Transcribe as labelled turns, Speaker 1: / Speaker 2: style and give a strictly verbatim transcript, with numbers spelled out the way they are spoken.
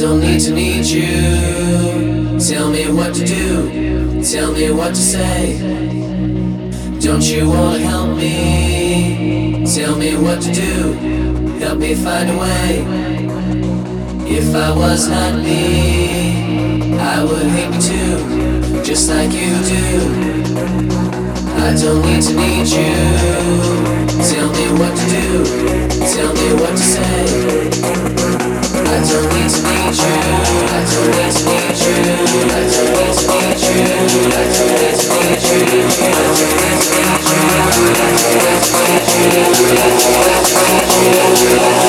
Speaker 1: don't need to need you. Tell me what to do, tell me what to say. Don't you wanna help me? Tell me what to do, help me find a way. If I was not me, I would hate me too, just like you do. I don't need to need you. Tell me what to do, tell me what to say. I don't need to need you. I don't need to need you. I don't need to need you. I don't need to need you. I don't need to need you. I don't need to need you. I don't need to need you.